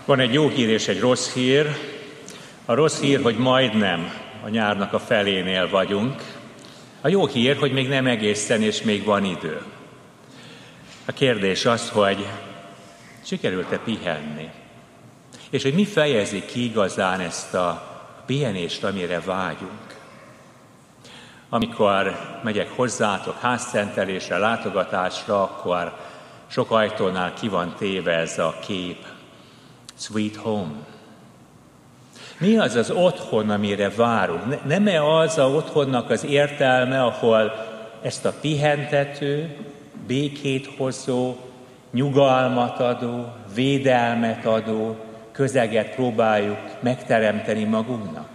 Van egy jó hír és egy rossz hír. A rossz hír, hogy majdnem a nyárnak a felénél vagyunk. A jó hír, hogy még nem egészen, és még van idő. A kérdés az, hogy sikerült-e pihenni? És hogy mi fejezi ki igazán ezt a pihenést, amire vágyunk. Amikor megyek hozzátok házszentelésre, látogatásra, akkor sok ajtónál ki van téve ez a kép. Sweet home. Mi az az otthon, amire várunk? Nem-e az a otthonnak az értelme, ahol ezt a pihentető, békét hozó, nyugalmat adó, védelmet adó közeget próbáljuk megteremteni magunknak?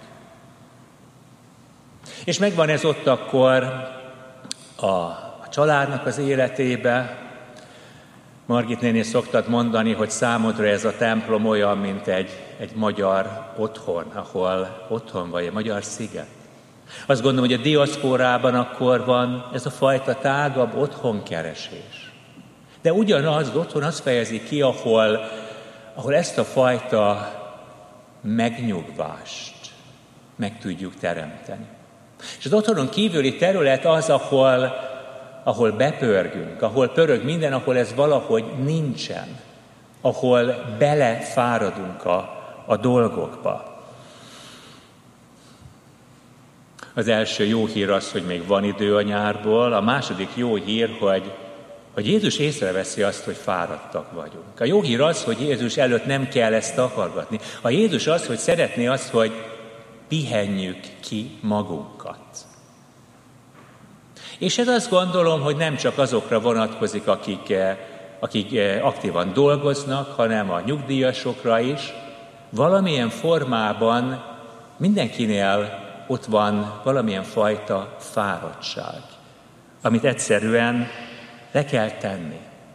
És megvan ez ott akkor a családnak az életébe. Margit néni szoktad mondani, hogy számodra ez a templom olyan, mint egy magyar otthon, ahol otthon vagy, egy magyar sziget. Azt gondolom, hogy a diaszpórában akkor van ez a fajta tágabb otthonkeresés. De ugyanaz az otthon azt fejezi ki, ahol ezt a fajta megnyugvást meg tudjuk teremteni. És az otthonon kívüli terület az, ahol bepörgünk, ahol pörög minden, ahol ez valahogy nincsen, ahol belefáradunk a dolgokba. Az első jó hír az, hogy még van idő a nyárból, a második jó hír, hogy Jézus észreveszi azt, hogy fáradtak vagyunk. A jó hír az, hogy Jézus előtt nem kell ezt takargatni. A Jézus az, hogy szeretné azt, hogy pihenjük ki magunkat. És ez azt gondolom, hogy nem csak azokra vonatkozik, akik aktívan dolgoznak, hanem a nyugdíjasokra is. Valamilyen formában mindenkinél ott van valamilyen fajta fáradtság, amit egyszerűen le kell tenni.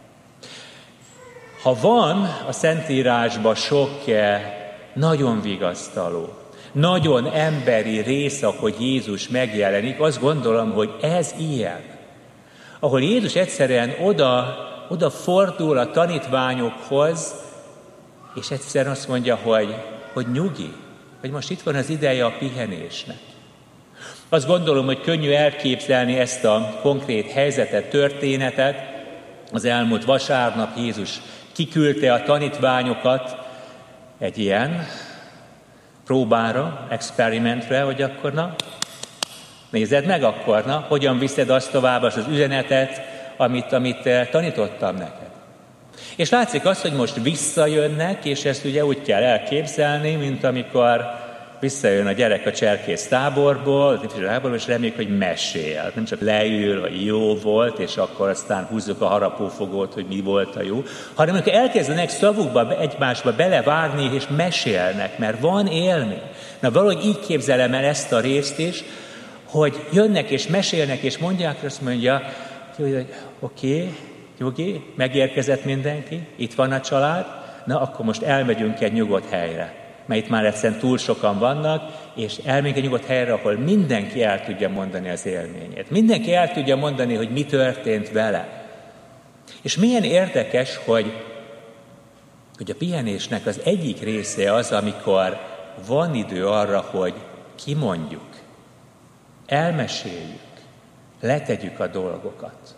Ha van a Szentírásban sok nagyon vigasztaló, nagyon emberi rész, ahogy Jézus megjelenik, azt gondolom, hogy ez ilyen. Ahol Jézus egyszerűen oda fordul a tanítványokhoz, és egyszerűen azt mondja, hogy nyugi, hogy most itt van az ideje a pihenésnek. Azt gondolom, hogy könnyű elképzelni ezt a konkrét helyzetet, történetet. Az elmúlt vasárnap Jézus kiküldte a tanítványokat egy ilyen próbára, experimentre, hogy akkor nézed meg akkor, hogyan viszed azt tovább az üzenetet, amit tanítottam neked. És látszik azt, hogy most visszajönnek, és ezt ugye úgy kell elképzelni, mint amikor visszajön a gyerek a cserkész táborból, és reméljük, hogy mesél. Nem csak leül, hogy jó volt, és akkor aztán húzzuk a harapófogót, hogy mi volt a jó, hanem amikor elkezdenek szavukba, egymásba belevágni, és mesélnek, mert van élmény. Na valahogy így képzelem el ezt a részt is, hogy jönnek és mesélnek, és mondják, azt mondja, hogy oké, nyugi, megérkezett mindenki, itt van a család, na akkor most elmegyünk egy nyugodt helyre, mert itt már egyszerűen túl sokan vannak, és elmegyünk egy nyugodt helyre, ahol mindenki el tudja mondani az élményét. Mindenki el tudja mondani, hogy mi történt vele. És milyen érdekes, hogy a pihenésnek az egyik része az, amikor van idő arra, hogy kimondjuk, elmeséljük, letegyük a dolgokat.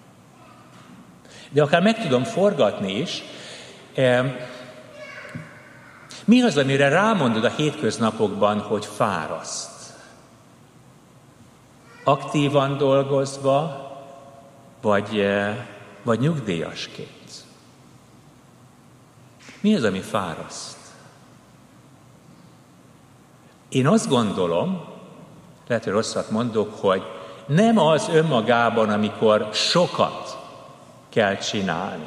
De akár meg tudom forgatni is, mi az, amire rámondod a hétköznapokban, hogy fáraszt? Aktívan dolgozva, vagy nyugdíjasként? Mi az, ami fáraszt? Én azt gondolom, lehet, hogy rosszat mondok, hogy nem az önmagában, amikor sokat kell csinálni,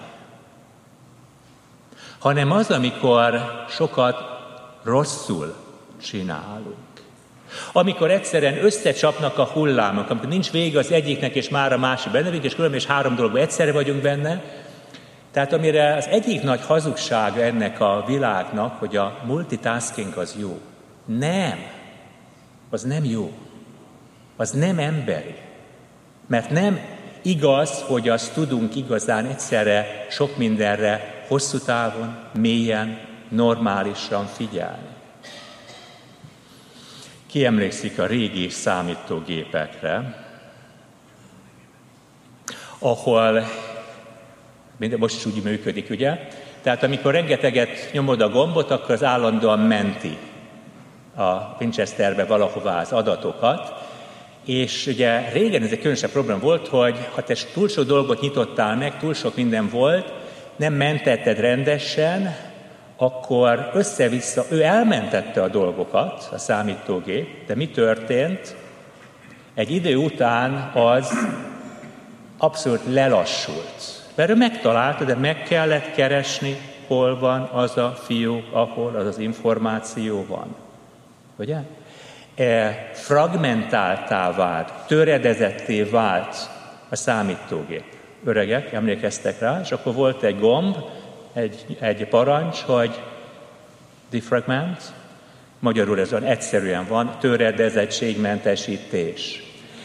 hanem az, amikor sokat rosszul csinálunk. Amikor egyszerűen összecsapnak a hullámok, amikor nincs vége az egyiknek, és már a másik benne vagyunk, és különben is 3 dologban egyszerre vagyunk benne. Tehát amire az egyik nagy hazugsága ennek a világnak, hogy a multitasking az jó. Nem. Az nem jó. Az nem emberi. Mert nem igaz, hogy azt tudunk igazán egyszerre sok mindenre hosszú távon, mélyen normálisan figyelni. Ki emlékszik a régi számítógépekre, ahol, most is úgy működik, ugye? Tehát amikor rengeteget nyomod a gombot, akkor az állandóan menti a Winchesterbe valahová az adatokat, és ugye régen ez egy különösebb probléma volt, hogy ha te túl sok dolgot nyitottál meg, túl sok minden volt, nem mentetted rendesen, akkor össze-vissza, ő elmentette a dolgokat, a számítógép, de mi történt? Egy idő után az abszolút lelassult. Mert ő megtalálta, de meg kellett keresni, hol van az a fiók, ahol az az információ van. Ugye? Fragmentáltá vált, töredezetté vált a számítógép. Öregek, emlékeztek rá, és akkor volt egy gomb, egy parancs, hogy defragment, magyarul ez egyszerűen van, töredezettségmentesítés.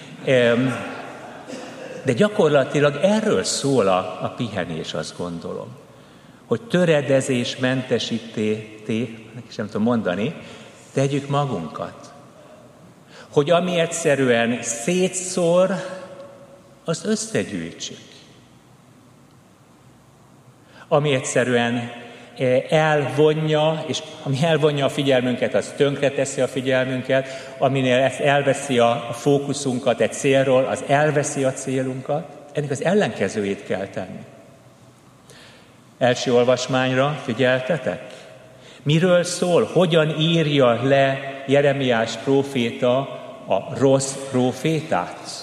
De gyakorlatilag erről szól a pihenés, azt gondolom. Hogy töredezésmentesíté, nem tudom mondani, tegyük magunkat. Hogy ami egyszerűen szétszór, azt összegyűjtsük. Ami egyszerűen elvonja, és ami elvonja a figyelmünket, az tönkreteszi a figyelmünket, aminél ezt elveszi a fókuszunkat egy célról, az elveszi a célunkat. Ennek az ellenkezőjét kell tenni. Első olvasmányra figyeltetek? Miről szól? Hogyan írja le Jeremiás próféta a rossz prófétát?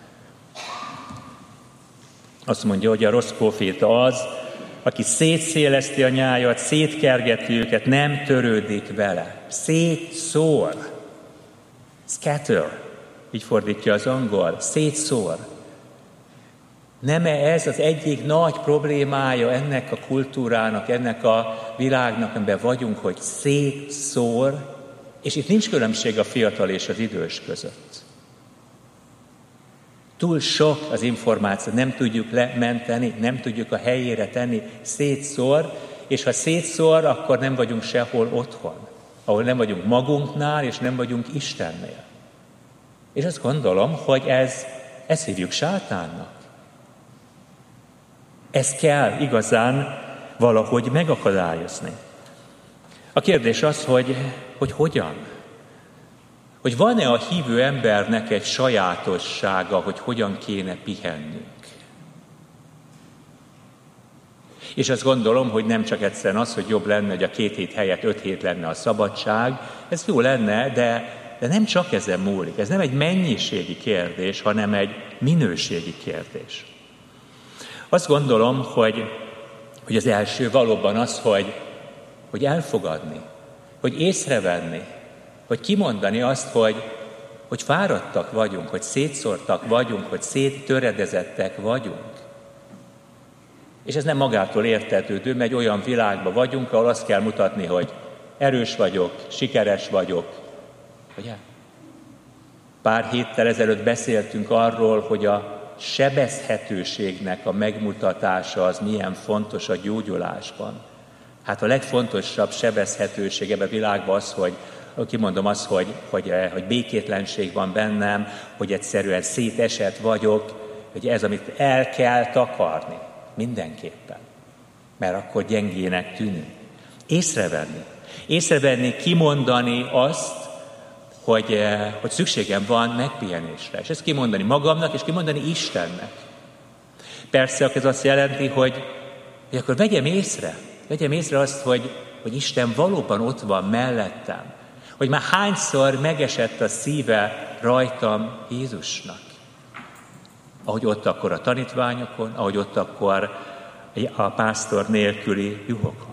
Azt mondja, hogy a rossz próféta az, aki szétszéleszti a nyájat, szétkergeti őket, nem törődik vele. Szétszór. Scatter. Így fordítja az angol. Szétszór. Nem-e ez az egyik nagy problémája ennek a kultúrának, ennek a világnak, amiben vagyunk, hogy szétszór, és itt nincs különbség a fiatal és az idős között. Túl sok az információ, nem tudjuk lementeni, nem tudjuk a helyére tenni, szétszór, és ha szétszór, akkor nem vagyunk sehol otthon, ahol nem vagyunk magunknál, és nem vagyunk Istennél. És azt gondolom, hogy ezt hívjuk sátánnak. Ezt kell igazán valahogy megakadályozni. A kérdés az, hogy hogyan? Hogy van-e a hívő embernek egy sajátossága, hogy hogyan kéne pihennünk. És azt gondolom, hogy nem csak egyszerűen az, hogy jobb lenne, hogy a 2 hét helyett 5 hét lenne a szabadság, ez jó lenne, de nem csak ezen múlik. Ez nem egy mennyiségi kérdés, hanem egy minőségi kérdés. Azt gondolom, hogy az első valóban az, hogy elfogadni, hogy észrevenni, hogy kimondani azt, hogy fáradtak vagyunk, hogy szétszórtak vagyunk, hogy széttöredezettek vagyunk. És ez nem magától értetődő, mert egy olyan világban vagyunk, ahol azt kell mutatni, hogy erős vagyok, sikeres vagyok. Ugye? Pár héttel ezelőtt beszéltünk arról, hogy a sebezhetőségnek a megmutatása az milyen fontos a gyógyulásban. Hát a legfontosabb sebezhetőség ebben a világban az, hogy kimondom azt, hogy békétlenség van bennem, hogy egyszerűen szétesett vagyok, hogy ez, amit el kell takarni. Mindenképpen. Mert akkor gyengének tűnünk. Észrevenni, kimondani azt, hogy szükségem van megpihenésre. És ezt kimondani magamnak, és kimondani Istennek. Persze ez azt jelenti, hogy akkor vegyem észre azt, hogy Isten valóban ott van mellettem. Hogy már hányszor megesett a szíve rajtam Jézusnak. Ahogy ott akkor a tanítványokon, ahogy ott akkor a pásztor nélküli juhokon.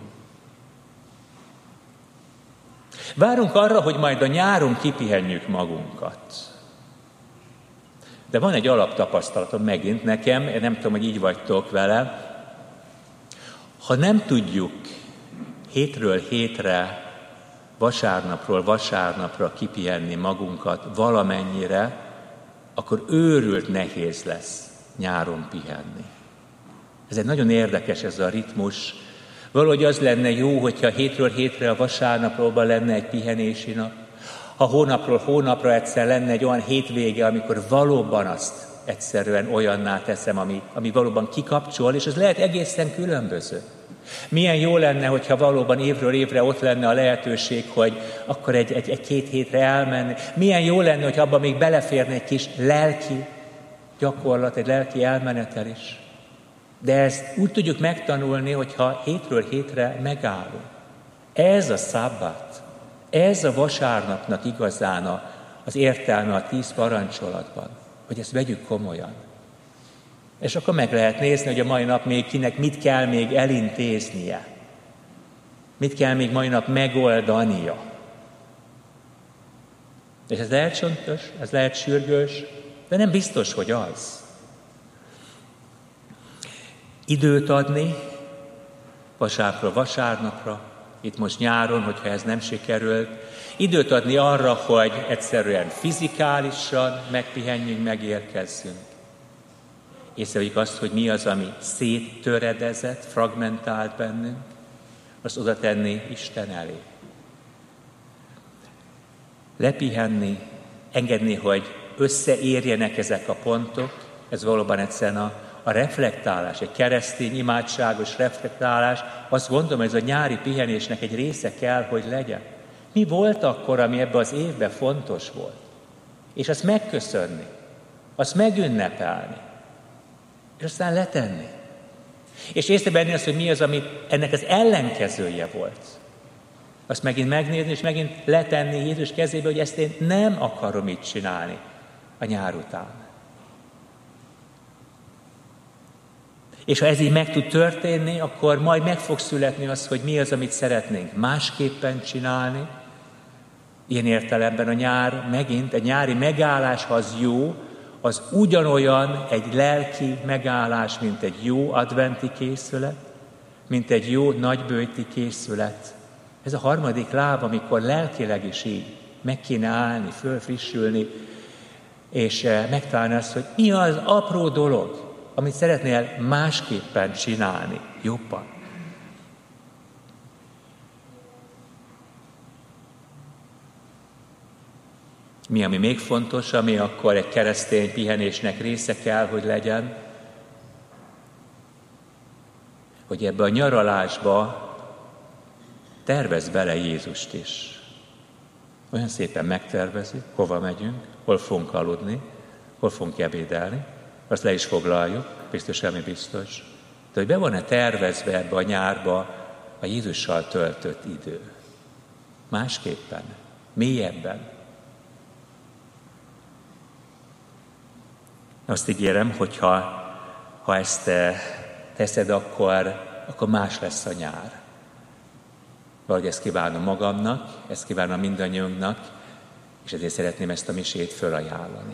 Várunk arra, hogy majd a nyáron kipihenjük magunkat. De van egy alaptapasztalatom megint nekem, én nem tudom, hogy így vagytok vele. Ha nem tudjuk hétről hétre, vasárnapról vasárnapra kipihenni magunkat valamennyire, akkor őrült nehéz lesz nyáron pihenni. Ez egy nagyon érdekes ez a ritmus, Valahogy az lenne jó, hogyha hétről hétre a vasárnapról lenne egy pihenési nap. Ha hónapról hónapra egyszer lenne egy olyan hétvége, amikor valóban azt egyszerűen olyanná teszem, ami valóban kikapcsol, és ez lehet egészen különböző. Milyen jó lenne, hogyha valóban évről évre ott lenne a lehetőség, hogy akkor egy-két hétre elmenni. Milyen jó lenne, hogy abban még beleférne egy kis lelki gyakorlat, egy lelki elmenetel is. De ezt úgy tudjuk megtanulni, hogyha hétről hétre megállunk. Ez a szabbat, ez a vasárnapnak igazán az értelme a 10 parancsolatban, hogy ezt vegyük komolyan. És akkor meg lehet nézni, hogy a mai nap még kinek mit kell még elintéznie. Mit kell még mai nap megoldania. És ez lehet csontos, ez lehet sürgős, de nem biztos, hogy az. Időt adni vasárnapra, vasárnapra, itt most nyáron, hogyha ez nem sikerült, időt adni arra, hogy egyszerűen fizikálisan megpihenjünk, megérkezzünk. Észrevegyük azt, hogy mi az, ami széttöredezett, fragmentált bennünk, azt oda tenni Isten elé. Lepihenni, engedni, hogy összeérjenek ezek a pontok, ez valóban egyszerűen a reflektálás, egy keresztény imádságos reflektálás, azt gondolom, hogy ez a nyári pihenésnek egy része kell, hogy legyen. Mi volt akkor, ami ebben az évben fontos volt? És azt megköszönni, azt megünnepelni, és aztán letenni. És észrevenni azt, hogy mi az, ami ennek az ellenkezője volt. Azt megint megnézni, és megint letenni Jézus kezébe, hogy ezt én nem akarom így csinálni a nyár után. És ha ez így meg tud történni, akkor majd meg fog születni az, hogy mi az, amit szeretnénk másképpen csinálni. Ilyen értelemben a nyár megint, egy nyári megállás, ha az jó, az ugyanolyan egy lelki megállás, mint egy jó adventi készület, mint egy jó nagyböjti készület. Ez a harmadik láb, amikor lelkileg is így meg kéne állni, fölfrissülni, és megtalálni azt, hogy mi az apró dolog, amit szeretnél másképpen csinálni, jobban. Mi, ami még fontos, ami akkor egy keresztény pihenésnek része kell, hogy legyen, hogy ebbe a nyaralásba tervez bele Jézust is. Olyan szépen megtervezi, hova megyünk, hol fogunk aludni, hol fogunk ebédelni, azt le is foglaljuk, biztos, ami biztos. De hogy be van-e tervezve ebbe a nyárba a Jézussal töltött idő? Másképpen, mélyebben. Azt ígérem, hogy ha ezt teszed, akkor más lesz a nyár. Valahogy ezt kívánom magamnak, ezt kívánom mindannyiunknak, és ezért szeretném ezt a misét fölajánlani.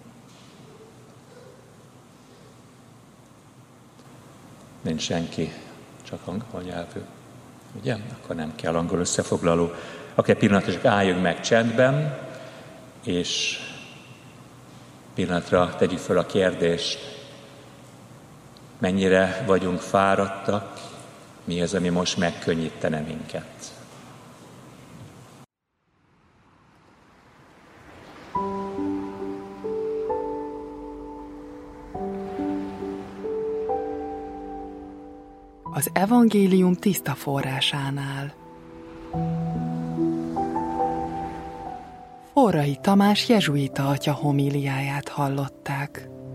Nincs senki, csak angol nyelvű. Ugye? Akkor nem kell angol összefoglaló. Akkor egy pillanatra csak álljunk meg csendben, és pillanatra tegyük föl a kérdést, mennyire vagyunk fáradtak, mi az, ami most megkönnyítene minket. Az evangélium tiszta forrásánál. Forrai Tamás jezsuita atya homíliáját hallották.